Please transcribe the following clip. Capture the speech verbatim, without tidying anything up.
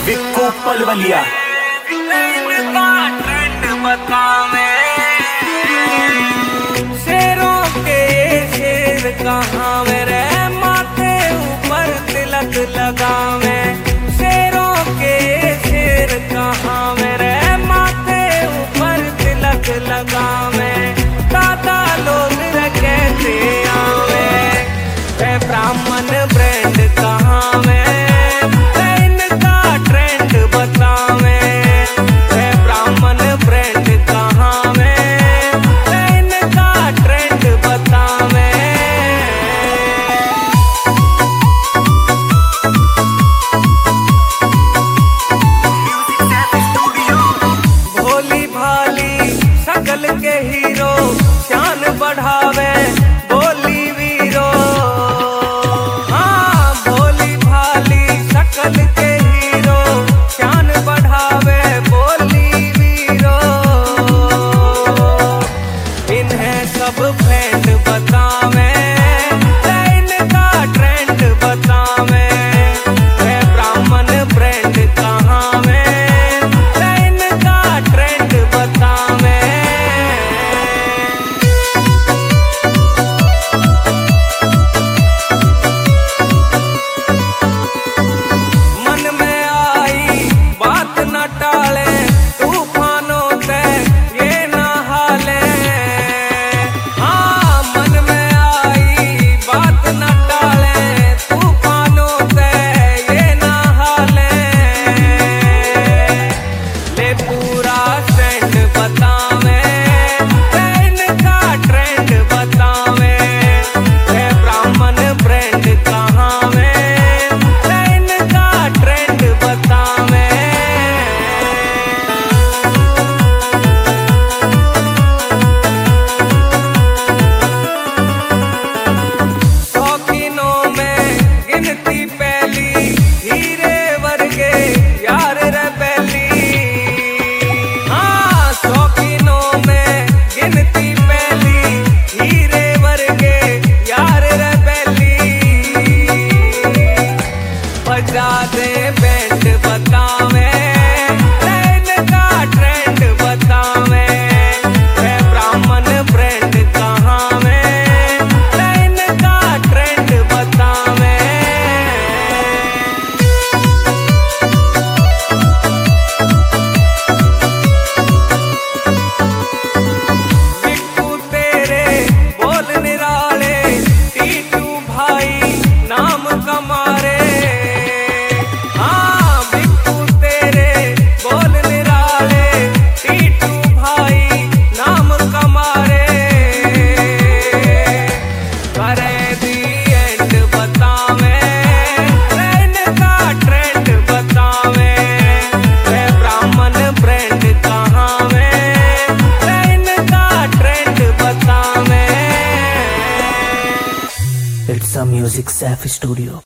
विक्कू पलवलिया शेरों के ये शेर कहाँ मेरे माथे ऊपर तिलक लगावे। शेरों के ये शेर कहाँ मेरे माथे ऊपर तिलक लगावे। दादा लोग कहते आवे वे ब्राह्मण ब्रांड कहाँ में इनका ट्रेंड बतावे। वे ब्राह्मण ब्रांड कहाँ में इनका ट्रेंड बतावे। भोली भाली शकल के हीरो शान बढ़ावे बोली वीरो। हाँ भोली भाली शकल के हीरो शान बढ़ावे बोली वीरो। इन्हें सब फ्रेंड बतावे इनका ट्रेंड बतावे। वे ब्राह्मण ब्रांड कहाँ में इनका ट्रेंड बतावे। मन में आई बात न टाले तूफानों से ये न हाले। हाँ मन में आई बात न टाले तूफानों से ये न हाले। ले पूरा ट्रेंड बतावे इनका ट्रेंड बतावे। वे ब्राह्मण ब्रांड कहाँ में इनका ट्रेंड बतावे। शौकीनों में गिनती पहली हीरे वर्गे यार रबेली। हाँ शौकीनों में गिनती पहली हीरे वर्गे यार रबेली। बजा दे बैंड बतावे इनका ट्रेंड बतावे। वे ब्राह्मण ब्रांड कहाँ में इनका ट्रेंड बतावे। बिट्टू तेरे बोल निराले टीटू भाई नाम कमारे। हाँ बिट्टू तेरे बोल निराले टीटू भाई नाम कमारे। करे दी एंड बतावे इनका ट्रेंड बतावे। वे ब्राह्मण ब्रांड कहाँ में इनका ट्रेंड बतावे। It's a music Saif studio.